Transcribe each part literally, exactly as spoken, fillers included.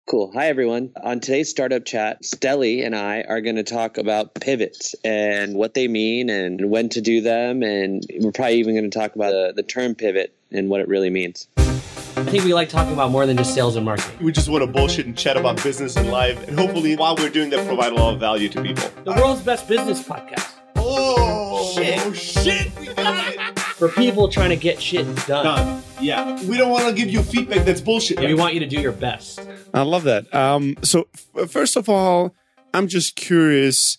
Cool. Hi, everyone. On today's Startup Chat, Stelly and I are going to talk about pivots and what they mean and when to do them. And we're probably even going to talk about the, the term pivot and what it really means. I think we like talking about more than just sales and marketing. We just want to bullshit and chat about business and life. And hopefully, while we're doing that, provide a lot of value to people. The world's best business podcast. Oh, shit. Oh, shit. We got it. For people trying to get shit done. Done. Yeah. We don't want to give you feedback that's bullshit. Yeah, we want you to do your best. I love that. Um, so f- first of all, I'm just curious,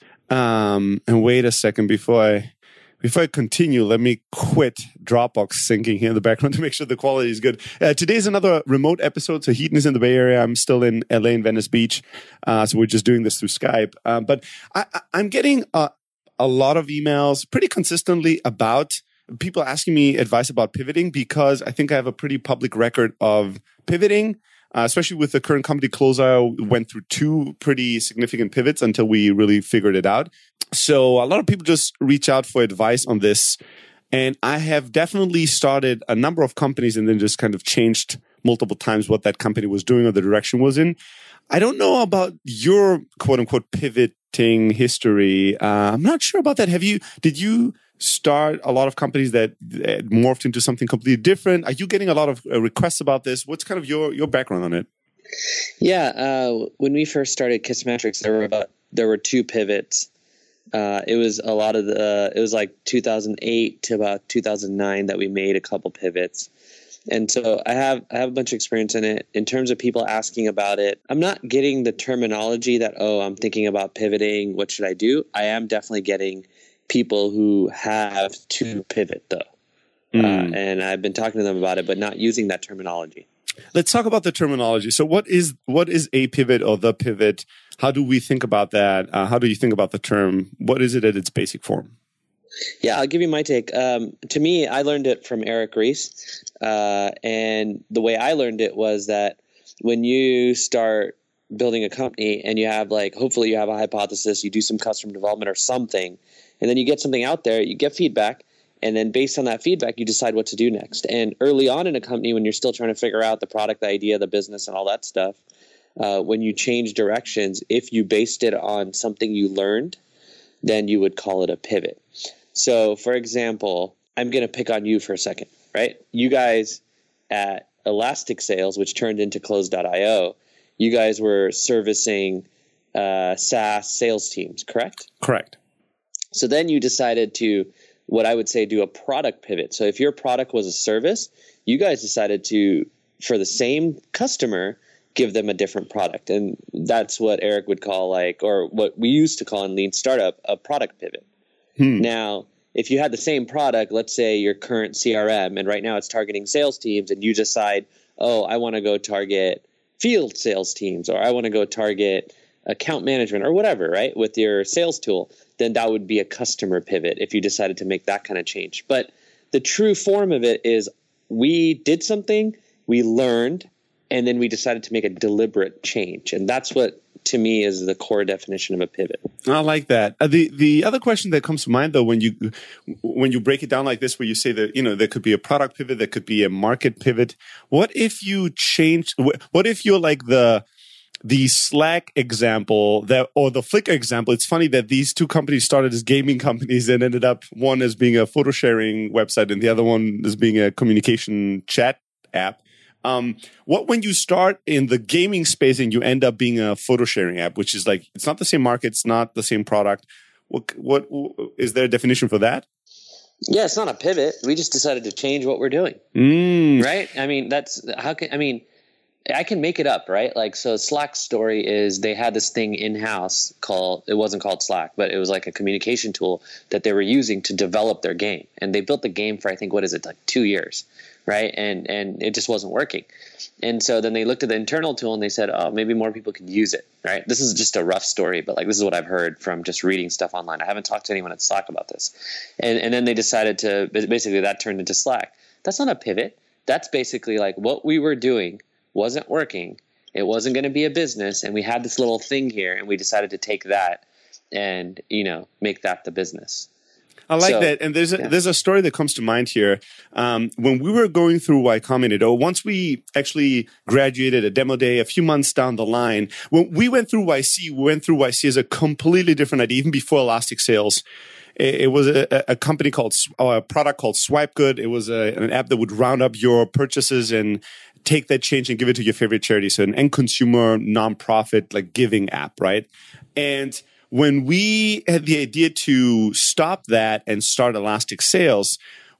um, and wait a second before I before I continue, let me quit Dropbox syncing here in the background to make sure the quality is good. Uh, today's another remote episode. So Heaton is in the Bay Area. I'm still in L A in Venice Beach. Uh, so we're just doing this through Skype. Um, but I, I, I'm getting a, a lot of emails pretty consistently about people asking me advice about pivoting because I think I have a pretty public record of pivoting. Uh, especially with the current company Closer, went through two pretty significant pivots until we really figured it out. So a lot of people just reach out for advice on this. And I have definitely started a number of companies and then just kind of changed multiple times what that company was doing or the direction was in. I don't know about your quote unquote pivoting history. Uh, I'm not sure about that. Have you, did you start a lot of companies that, that morphed into something completely different? Are you getting a lot of uh, requests about this? What's kind of your, your background on it? Yeah. Uh, when we first started Kissmetrics, there were about, there were two pivots. Uh, it was a lot of the, it was like two thousand eight to about two thousand nine that we made a couple pivots. And so I have I have a bunch of experience in it. In terms of people asking about it, I'm not getting the terminology that, oh, I'm thinking about pivoting. What should I do? I am definitely getting people who have to pivot, though. Mm. Uh, and I've been talking to them about it, but not using that terminology. Let's talk about the terminology. So what is what is a pivot or the pivot? How do we think about that? Uh, how do you think about the term? What is it at its basic form? Yeah, I'll give you my take. Um, to me, I learned it from Eric Ries. Uh, and the way I learned it was that when you start building a company and you have like, hopefully you have a hypothesis, you do some custom development or something, and then you get something out there, you get feedback, and then based on that feedback, you decide what to do next. And early on in a company, when you're still trying to figure out the product, the idea, the business, and all that stuff, uh, when you change directions, if you based it on something you learned, then you would call it a pivot. So, for example, I'm going to pick on you for a second, right? You guys at Elastic Sales, which turned into Close dot io, you guys were servicing uh, SaaS sales teams, correct? Correct. So then you decided to, what I would say, do a product pivot. So if your product was a service, you guys decided to, for the same customer, give them a different product. And that's what Eric would call like, or what we used to call in Lean Startup, a product pivot. Hmm. Now, if you had the same product, let's say your current C R M, and right now it's targeting sales teams, and you decide, oh, I want to go target field sales teams, or I want to go target account management or whatever, right, with your sales tool, then that would be a customer pivot if you decided to make that kind of change. But the true form of it is we did something, we learned, and then we decided to make a deliberate change. And that's what, to me, is the core definition of a pivot. I like that. Uh, the the other question that comes to mind, though, when you when you break it down like this, where you say that, you know, there could be a product pivot, there could be a market pivot. What if you change? What if you're like the the Slack example that, or the Flickr example? It's funny that these two companies started as gaming companies and ended up one as being a photo sharing website and the other one as being a communication chat app. Um, what when you start in the gaming space and you end up being a photo sharing app, which is like, it's not the same market, it's not the same product. What, what, is there a definition for that? Yeah, it's not a pivot. We just decided to change what we're doing. Mm. Right? I mean, that's how can, I mean, I can make it up, right? Like, so Slack's story is they had this thing in-house called, it wasn't called Slack, but it was like a communication tool that they were using to develop their game. And they built the game for, I think, what is it, like two years, right? And and it just wasn't working. And so then they looked at the internal tool and they said, oh, maybe more people could use it, right? This is just a rough story, but like this is what I've heard from just reading stuff online. I haven't talked to anyone at Slack about this. And, and then they decided to, basically that turned into Slack. That's not a pivot. That's basically like what we were doing wasn't working. It wasn't going to be a business. And we had this little thing here and we decided to take that and, you know, make that the business. I like So, that. And there's a, yeah. there's a story that comes to mind here. Um, when we were going through Y Combinator, once we actually graduated a demo day, a few months down the line, when we went through Y C, we went through Y C as a completely different idea, even before Elastic Sales. It, it was a, a company called, or a product called SwipeGood. It was a, an app that would round up your purchases and take that change and give it to your favorite charity. So an end consumer nonprofit like giving app, right? And when we had the idea to stop that and start Elastic Sales,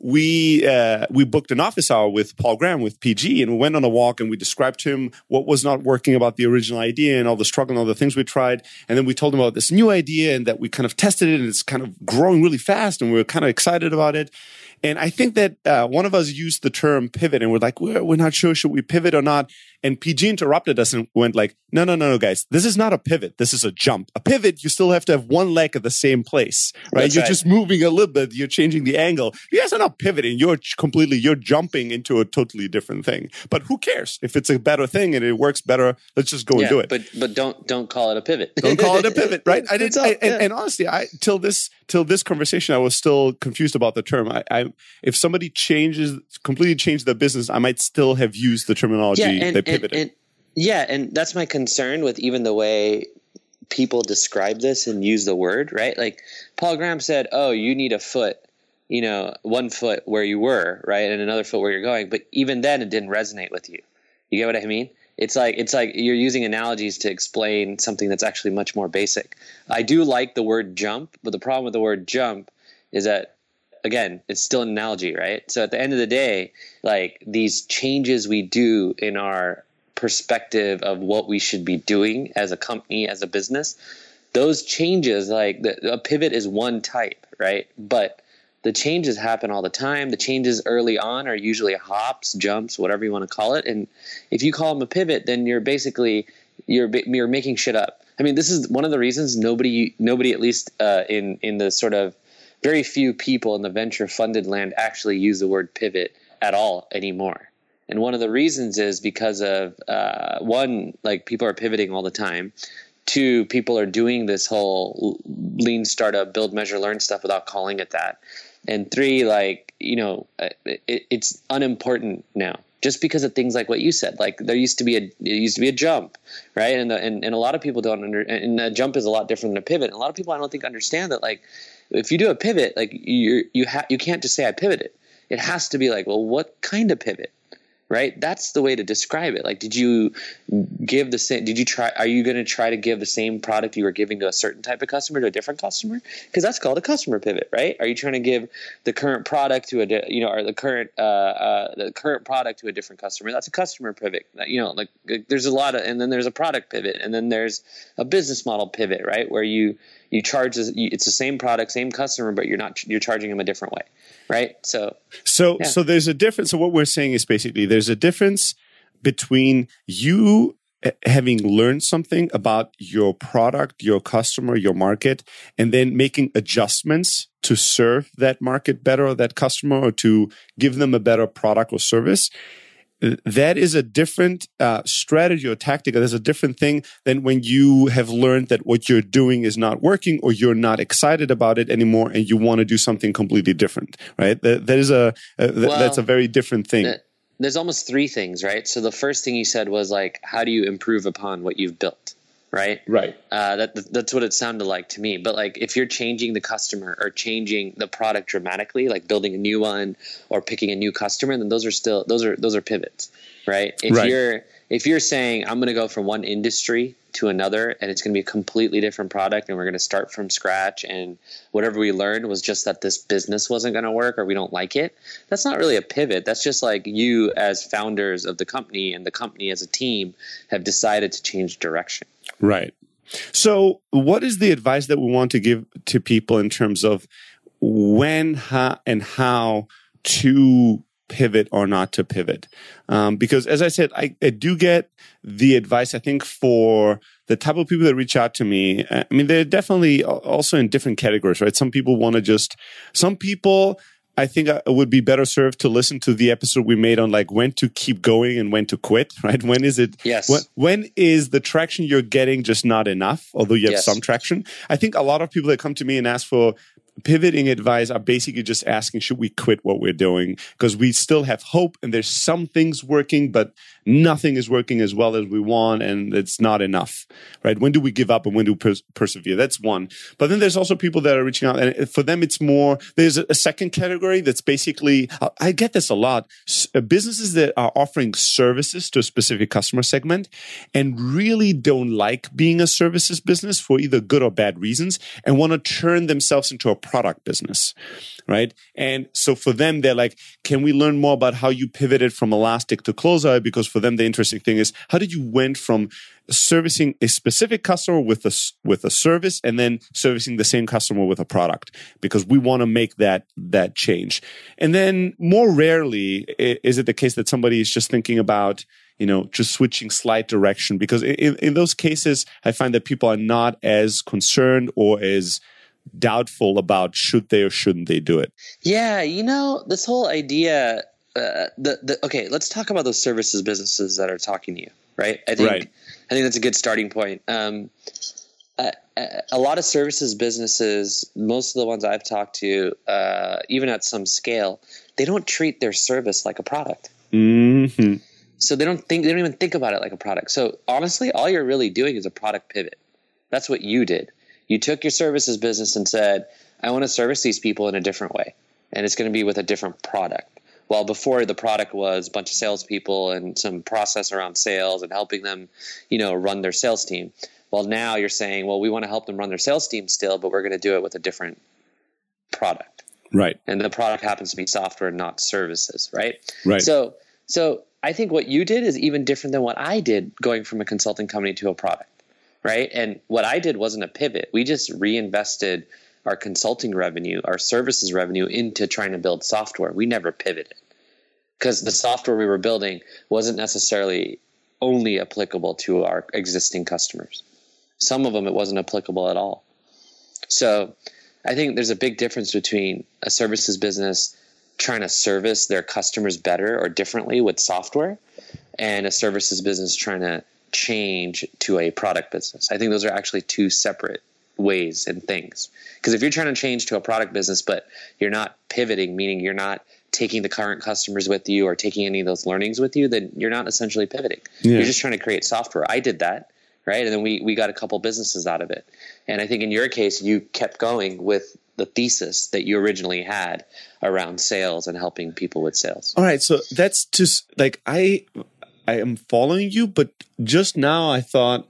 we uh, we booked an office hour with Paul Graham with P G, and we went on a walk and we described to him what was not working about the original idea and all the struggle and all the things we tried. And then we told him about this new idea and that we kind of tested it and it's kind of growing really fast and we were kind of excited about it. And I think that uh, one of us used the term pivot and we're like, we're, we're not sure, should we pivot or not? And P G interrupted us and went like, no, no, no, no, guys, this is not a pivot. This is a jump. A pivot, you still have to have one leg at the same place, right? That's you're right. just moving a little bit. You're changing the angle. You guys are not pivoting. You're completely, you're jumping into a totally different thing. But who cares? If it's a better thing and it works better, let's just go yeah, and do it. But but don't don't call it a pivot. Don't call it a pivot, right? I didn't. That's all, I, and, yeah. and honestly, I till this till this conversation, I was still confused about the term. I, I if somebody changes completely changed their business, I might still have used the terminology Yeah, and, they and, pivoted. and yeah, and that's my concern with even the way people describe this and use the word, right? Like Paul Graham said, "Oh, you need a foot, you know, one foot where you were, right, and another foot where you're going." But even then, it didn't resonate with you. You get what I mean? It's like it's like you're using analogies to explain something that's actually much more basic. I do like the word jump, but the problem with the word jump is that, again, it's still an analogy, right? So at the end of the day, like these changes we do in our perspective of what we should be doing as a company, as a business, those changes, like the, a pivot is one type, right? But the changes happen all the time. The changes early on are usually hops, jumps, whatever you want to call it. And if you call them a pivot, then you're basically you're you're making shit up. I mean, this is one of the reasons nobody nobody at least uh, in in the sort of very few people in the venture funded land actually use the word pivot at all anymore. And one of the reasons is because of uh, one, like people are pivoting all the time. Two, people are doing this whole lean startup, build, measure, learn stuff without calling it that. And three, like, you know, it, it's unimportant now. Just because of things like what you said, like there used to be a it used to be a jump, right? And the, and and a lot of people don't under and a jump is a lot different than a pivot. And a lot of people I don't think understand that, like if you do a pivot, like you you ha- you can't just say I pivoted. It has to be like, well, what kind of pivot? Right? That's the way to describe it. Like, did you give the same, did you try, are you going to try to give the same product you were giving to a certain type of customer to a different customer? Because that's called a customer pivot, right? Are you trying to give the current product to a, you know, or the current, uh, uh, the current product to a different customer? That's a customer pivot. You know, like there's a lot of, and then there's a product pivot, and then there's a business model pivot, right? Where you, you charge, it's the same product, same customer, but you're not, you're charging them a different way. Right. So, so, yeah. so there's a difference. So what we're saying is basically there's a difference between you having learned something about your product, your customer, your market, and then making adjustments to serve that market better or that customer or to give them a better product or service. That is a different uh, strategy or tactic. There's a different thing than when you have learned that what you're doing is not working or you're not excited about it anymore and you want to do something completely different, right? That, that is a, a th- well, that's a very different thing. The, there's almost three things, right? So the first thing you said was like, how do you improve upon what you've built? Right. Right. Uh, that that's what it sounded like to me. But like, if you're changing the customer or changing the product dramatically, like building a new one or picking a new customer, then those are still those are those are pivots, right? If right. you're if you're saying I'm going to go from one industry to another and it's going to be a completely different product and we're going to start from scratch and whatever we learned was just that this business wasn't going to work or we don't like it, that's not really a pivot. That's just like you as founders of the company and the company as a team have decided to change direction. Right. So what is the advice that we want to give to people in terms of when how, and how to pivot or not to pivot? Um, because as I said, I, I do get the advice, I think, for the type of people that reach out to me. I mean, they're definitely also in different categories, right? Some people want to just, some people, I think it would be better served to listen to the episode we made on like when to keep going and when to quit, right? When is it? Yes. When, when is the traction you're getting just not enough, although you have yes. some traction? I think a lot of people that come to me and ask for pivoting advice are basically just asking, should we quit what we're doing? Because we still have hope and there's some things working, but nothing is working as well as we want and it's not enough, right? When do we give up and when do we pers- persevere? That's one. But then there's also people that are reaching out, and for them it's more, there's a, a second category that's basically, I get this a lot, S- businesses that are offering services to a specific customer segment and really don't like being a services business for either good or bad reasons and want to turn themselves into a product business, right? And so for them, they're like, can we learn more about how you pivoted from Elastic to Closeout? Because for them, the interesting thing is, how did you went from servicing a specific customer with a, with a service and then servicing the same customer with a product? Because we want to make that, that change. And then more rarely is it the case that somebody is just thinking about, you know, just switching slight direction. Because in, in those cases, I find that people are not as concerned or as doubtful about should they or shouldn't they do it. Yeah, you know, this whole idea, uh, the, the okay, let's talk about those services businesses that are talking to you, right? I think, right. I think that's a good starting point. Um, a, a lot of services businesses, most of the ones I've talked to, uh, even at some scale, they don't treat their service like a product. Mm-hmm. So they don't think, they don't even think about it like a product. So honestly, all you're really doing is a product pivot. That's what you did. You took your services business and said, I want to service these people in a different way. And it's going to be with a different product. Well, before the product was a bunch of salespeople and some process around sales and helping them, you know, run their sales team. Well, now you're saying, well, we want to help them run their sales team still, but we're going to do it with a different product. Right. And the product happens to be software, not services, right? Right. So, so I think what you did is even different than what I did going from a consulting company to a product. Right. And what I did wasn't a pivot. We just reinvested our consulting revenue, our services revenue into trying to build software. We never pivoted because the software we were building wasn't necessarily only applicable to our existing customers. Some of them, it wasn't applicable at all. So I think there's a big difference between a services business trying to service their customers better or differently with software and a services business trying to change to a product business. I think those are actually two separate ways and things. Because if you're trying to change to a product business, but you're not pivoting, meaning you're not taking the current customers with you or taking any of those learnings with you, then you're not essentially pivoting. Yeah. You're just trying to create software. I did that, right? And then we, we got a couple businesses out of it. And I think in your case, you kept going with the thesis that you originally had around sales and helping people with sales. All right. So that's just like, I... I am following you, but just now I thought,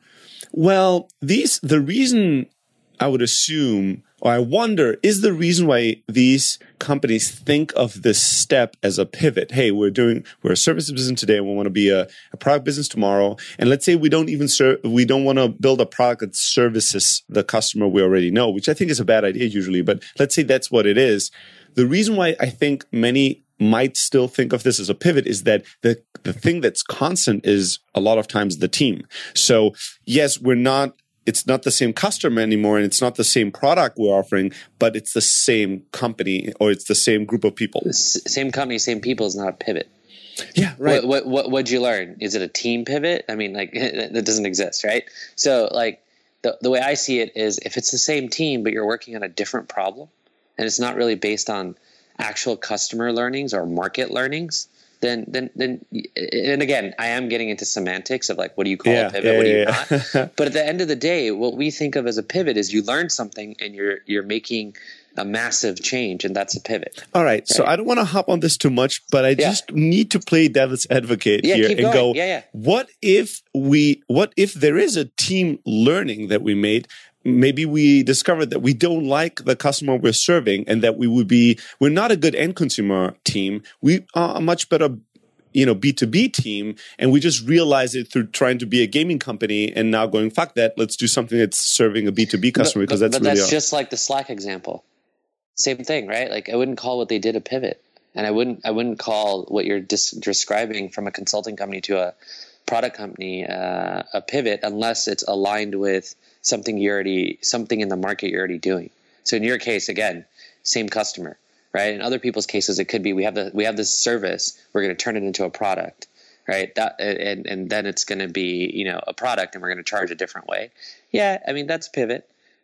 well, these the reason I would assume, or I wonder, is the reason why these companies think of this step as a pivot. Hey, we're doing we're a services business today, and we want to be a, a product business tomorrow. And let's say we don't even serve, we don't want to build a product that services the customer we already know, which I think is a bad idea usually. But let's say that's what it is. The reason why I think many might still think of this as a pivot is that the, the thing that's constant is a lot of times the team. So yes, we're not, it's not the same customer anymore and it's not the same product we're offering, but it's the same company or it's the same group of people. S- same company, same people is not a pivot. Yeah, right. What, what, what, what'd you learn? Is it a team pivot? I mean, like that doesn't exist, right? So like the, the way I see it is if it's the same team, but you're working on a different problem and it's not really based on actual customer learnings or market learnings, then, then, then, and again, I am getting into semantics of like, what do you call yeah, a pivot? Yeah, what do you yeah, not? yeah. But at the end of the day, what we think of as a pivot is you learn something and you're, you're making a massive change, and that's a pivot. All right. right? So I don't want to hop on this too much, but I yeah. just need to play devil's advocate yeah, here keep and going. go, yeah, yeah. what if we, what if there is a team learning that we made? Maybe we discovered that we don't like the customer we're serving and that we would be, we're not a good end consumer team. We are a much better, you know, B two B team. And we just realized it through trying to be a gaming company and now going, fuck that. Let's do something that's serving a B two B customer but, because but, that's but really that's our- just like the Slack example. Same thing, right? Like I wouldn't call what they did a pivot. And I wouldn't, I wouldn't call what you're dis- describing from a consulting company to a product company uh, a pivot unless it's aligned with something you already, something in the market you're already doing. So in your case, again, same customer, right? In other people's cases, it could be we have the we have this service, we're going to turn it into a product, right? That and and then it's going to be you know a product, and we're going to charge a different way. Yeah, I mean that's pivot,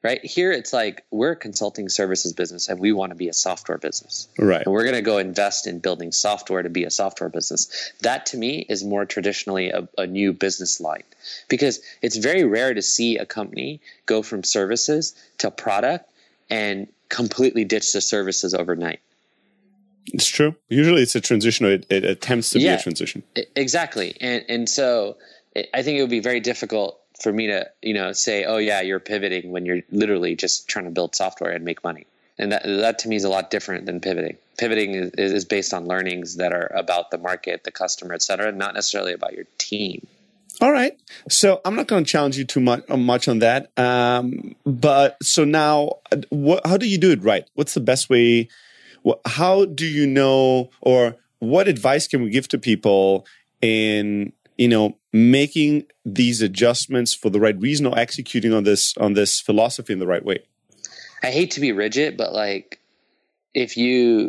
right? Here, it's like we're a consulting services business and we want to be a software business. Right. And we're going to go invest in building software to be a software business. That to me is more traditionally a, a new business line, because it's very rare to see a company go from services to product and completely ditch the services overnight. It's true. Usually it's a transition, or it, it attempts to Yeah, be a transition. exactly. And and so it, I think it would be very difficult for me to, you know, say, oh yeah, you're pivoting when you're literally just trying to build software and make money. And that that to me is a lot different than pivoting. Pivoting is, is based on learnings that are about the market, the customer, et cetera, not necessarily about your team. All right. So I'm not going to challenge you too much, uh, much on that. Um, but so now, uh, what, how do you do it right? What's the best way? Wh- How do you know, or what advice can we give to people in, you know, making these adjustments for the right reason, or executing on this on this philosophy in the right way? I hate to be rigid, but like if you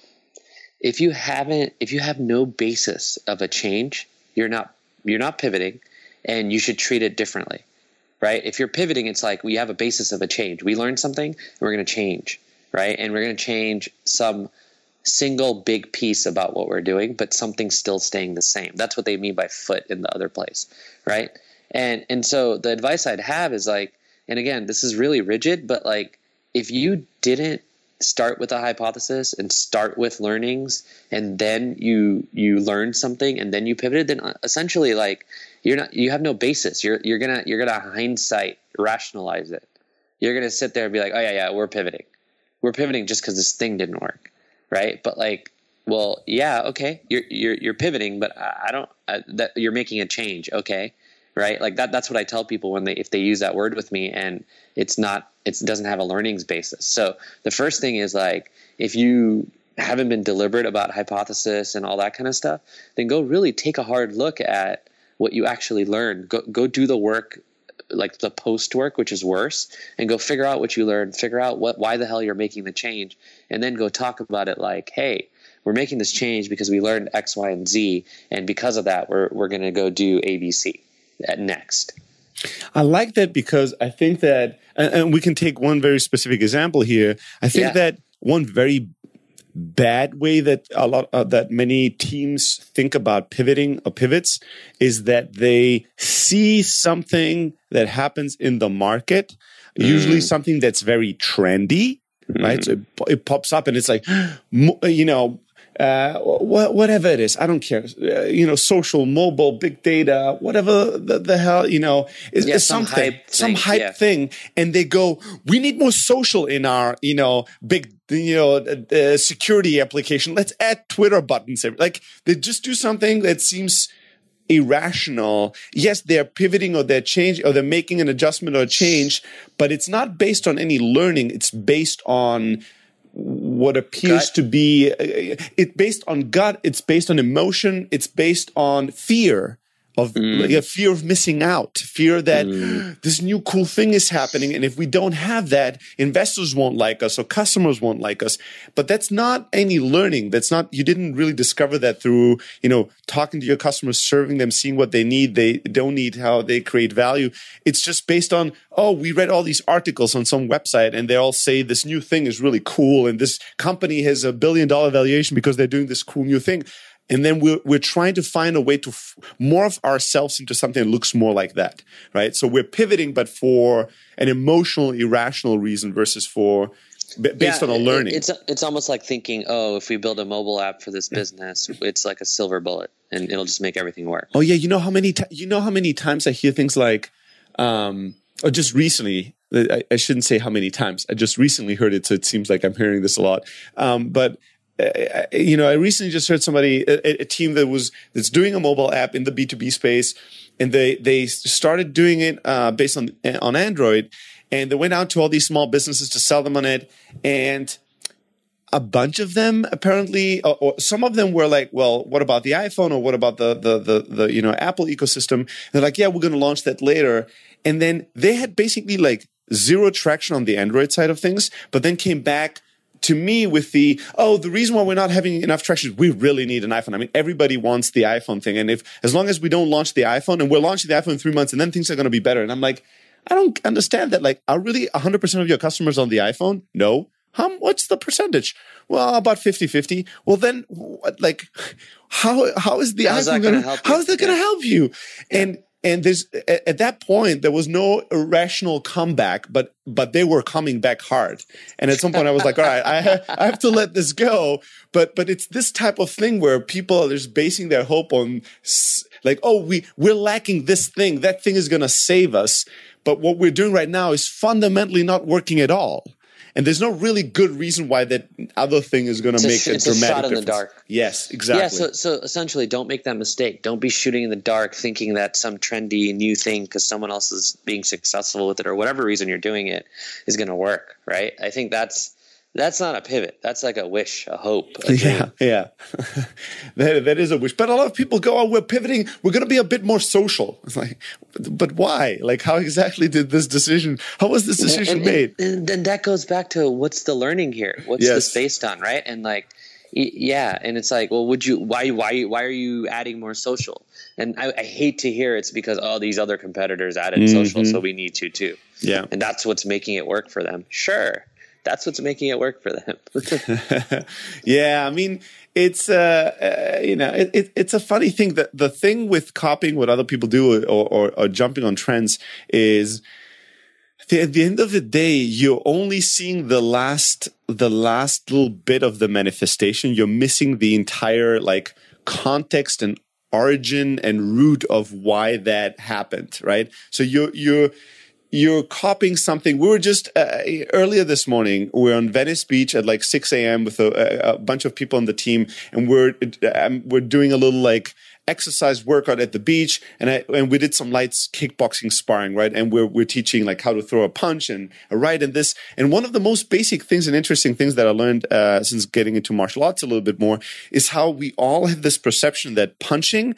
if you haven't if you have no basis of a change, you're not you're not pivoting, and you should treat it differently. Right? If you're pivoting, it's like we have a basis of a change. We learned something and we're going to change, right? And we're going to change some single big piece about what we're doing, but something's still staying the same. That's what they mean by foot in the other place, right? And and so the advice I'd have is like, and again, this is really rigid, but like if you didn't start with a hypothesis and start with learnings, and then you you learned something and then you pivoted, then essentially like you're not you have no basis. You're you're gonna you're gonna hindsight rationalize it. You're gonna sit there and be like, oh yeah yeah we're pivoting, we're pivoting just because this thing didn't work, right? But like, well yeah okay you're you're you're pivoting, but I don't I, that you're making a change, okay, right? Like that that's what I tell people when they if they use that word with me and it's not it doesn't have a learnings basis. So the first thing is like if you haven't been deliberate about hypothesis and all that kind of stuff, then go really take a hard look at what you actually learned. Go go do the work, like the post work, which is worse, and go figure out what you learned, figure out what why the hell you're making the change, and then go talk about it like, hey, we're making this change because we learned X, Y, and Z, and because of that, we're we're going to go do A, B, C next. I like that, because I think that, and, and we can take one very specific example here. I think Yeah. that one very bad way that a lot uh, that many teams think about pivoting or pivots is that they see something that happens in the market, mm. usually something that's very trendy, mm. right? So it, it pops up and it's like, you know, uh, wh- whatever it is, I don't care. Uh, you know, social, mobile, big data, whatever the, the hell, you know, is, Yeah, is some something, hype some thing, hype yeah. thing. And they go, we need more social in our, you know, big, you know, uh, uh, security application. Let's add Twitter buttons. Like they just do something that seems irrational. Yes, they're pivoting or they're changing or they're making an adjustment or a change, but it's not based on any learning. It's based on what appears Gut. to be uh, it's based on gut, it's based on emotion, it's based on fear of Mm. like a fear of missing out, fear that Mm. this new cool thing is happening, and if we don't have that, investors won't like us or customers won't like us. But that's not any learning. That's not, you didn't really discover that through, you know, talking to your customers, serving them, seeing what they need, they don't need, how they create value. It's just based on, oh, we read all these articles on some website and they all say this new thing is really cool and this company has a billion dollar valuation because they're doing this cool new thing. And then we're, we're trying to find a way to f- morph ourselves into something that looks more like that, right? So we're pivoting, but for an emotional, irrational reason versus for b- based Yeah, on a learning. It, it's it's almost like thinking, oh, if we build a mobile app for this business, it's like a silver bullet, and it'll just make everything work. Oh yeah, you know how many ti- you know how many times I hear things like, um, or just recently. I, I shouldn't say how many times. I just recently heard it, so it seems like I'm hearing this a lot. Um, but uh, you know, I recently just heard somebody, a, a team that was that's doing a mobile app in the B two B space, and they they started doing it uh, based on on Android, and they went out to all these small businesses to sell them on it, and a bunch of them apparently, or, or some of them were like, well, what about the iPhone, or what about the the the, the you know Apple ecosystem? And they're like, yeah, we're going to launch that later. And then they had basically like zero traction on the Android side of things, but then came back to me with the, oh, the reason why we're not having enough traction is we really need an iPhone. I mean, everybody wants the iPhone thing. And if, as long as we don't launch the iPhone, and we're launching the iPhone in three months and then things are going to be better. And I'm like, I don't understand that. Like, are really one hundred percent of your customers on the iPhone? No. How, what's the percentage? Well, about fifty-fifty. Well, then, what, like, how how is the How's iPhone that going gonna to help you? how is that going to Yeah. help you? And and there's at, at that point there was no irrational comeback, but but they were coming back hard. And at some point, I was like, all right, I have, I have to let this go. But but it's this type of thing where people are just basing their hope on s- like, oh, we we're lacking this thing. That thing is going to save us. But what we're doing right now is fundamentally not working at all. And there's no really good reason why that other thing is going to make a, a it's a dramatic shot in the difference. dark. Yes, exactly. Yeah, so so essentially, don't make that mistake. Don't be shooting in the dark, thinking that some trendy new thing because someone else is being successful with it or whatever reason you're doing it is going to work. Right? I think that's that's not a pivot. That's like a wish, a hope. A Yeah, dream. yeah. that, that is a wish. But a lot of people go, oh, we're pivoting. We're going to be a bit more social. It's like, but why? Like, how exactly did this decision, how was this decision and, made? And, and then that goes back to what's the learning here? What's Yes. this based on, right? And like, y- yeah, and it's like, well, would you? Why? Why? Why are you adding more social? And I, I hate to hear it's because oh, these other competitors added Mm-hmm. social, so we need to too. Yeah. And that's what's making it work for them. Sure, that's what's making it work for them. Yeah, I mean, it's uh, uh you know, it, it, it's a funny thing that the thing with copying what other people do or, or, or jumping on trends is the, at the end of the day, you're only seeing the last the last little bit of the manifestation. You're missing the entire like context and origin and root of why that happened, right? So you're you're you're copying something. We were just uh, earlier this morning. We're on Venice Beach at like six a.m. with a, a bunch of people on the team, and we're um, we're doing a little like exercise workout at the beach, and I and we did some light kickboxing sparring, right? And we're we're teaching like how to throw a punch and a right and this. And one of the most basic things and interesting things that I learned uh, since getting into martial arts a little bit more is how we all have this perception that punching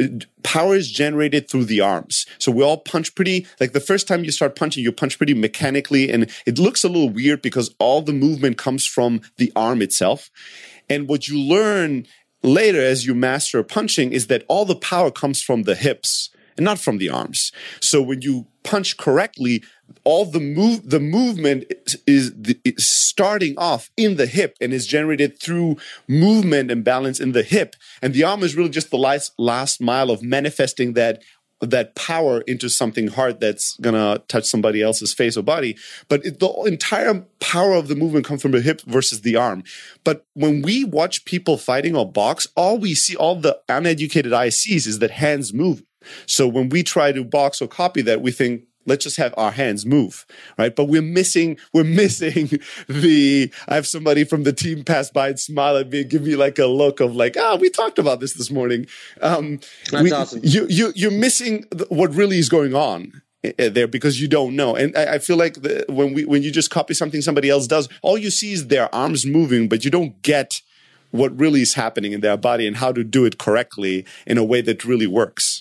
power is generated through the arms. So we all punch pretty like the first time you start punching, you punch pretty mechanically, and it looks a little weird because all the movement comes from the arm itself. And what you learn later, as you master punching, is that all the power comes from the hips and not from the arms. So when you punch correctly, all the move, the movement is, is, is starting off in the hip and is generated through movement and balance in the hip. And the arm is really just the last, last mile of manifesting that that power into something hard that's gonna touch somebody else's face or body. But it, the entire power of the movement comes from the hip versus the arm. But when we watch people fighting or box, all we see, all the uneducated eye sees is that hands move. So when we try to box or copy that, we think, let's just have our hands move, right? But we're missing, we're missing the, I have somebody from the team pass by and smile at me and give me like a look of like, ah, we talked about this this morning. Um, That's we, awesome. You, you, you're missing what really is going on there because you don't know. And I, I feel like the, when we, when you just copy something somebody else does, all you see is their arms moving, but you don't get what really is happening in their body and how to do it correctly in a way that really works.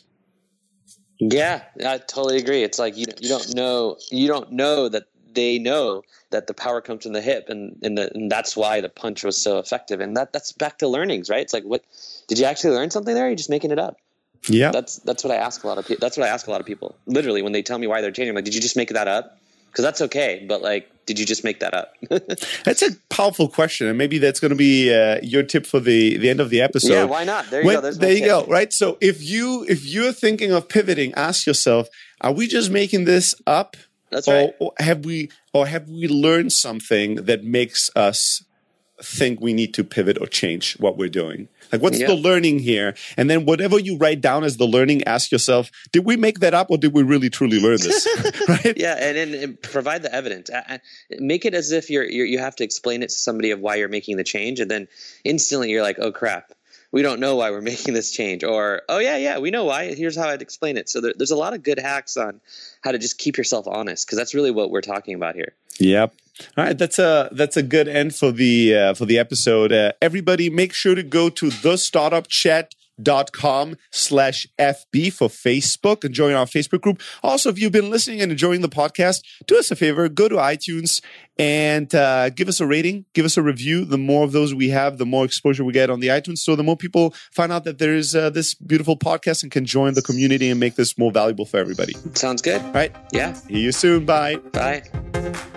Yeah, I totally agree. It's like you you don't know you don't know that they know that the power comes from the hip, and and, the, and that's why the punch was so effective. And that that's back to learnings, right? It's like, what did you actually learn something there? Or are you just making it up? Yeah, That's that's what I ask a lot of people. That's what I ask a lot of people. Literally, when they tell me why they're changing, I'm like, did you just make that up? Because that's okay, but like, did you just make that up? That's a powerful question, and maybe that's going to be uh, your tip for the, the end of the episode. Yeah, why not? There you when, go. There's there you tip. go. Right. So if you if you're thinking of pivoting, ask yourself: are we just making this up? That's or, right. Or have we or have we learned something that makes us think we need to pivot or change what we're doing? Like, what's Yeah. the learning here? And then whatever you write down as the learning, ask yourself, did we make that up or did we really truly learn this? Right? Yeah, and, and, and provide the evidence. I, I, make it as if you're, you're you have to explain it to somebody of why you're making the change, and then instantly you're like, oh crap, we don't know why we're making this change, or oh yeah, yeah, we know why. Here's how I'd explain it. So there, there's a lot of good hacks on how to just keep yourself honest, because that's really what we're talking about here. Yep. All right, that's a that's a good end for the uh, for the episode. Uh, everybody, make sure to go to the startup chat dot com slash F B for Facebook and join our Facebook group. Also, if you've been listening and enjoying the podcast, do us a favor, go to iTunes and uh, give us a rating, give us a review. The more of those we have, the more exposure we get on the iTunes store, the more people find out that there's uh, this beautiful podcast and can join the community and make this more valuable for everybody. Sounds good. All right. Yeah. See you soon. Bye. Bye.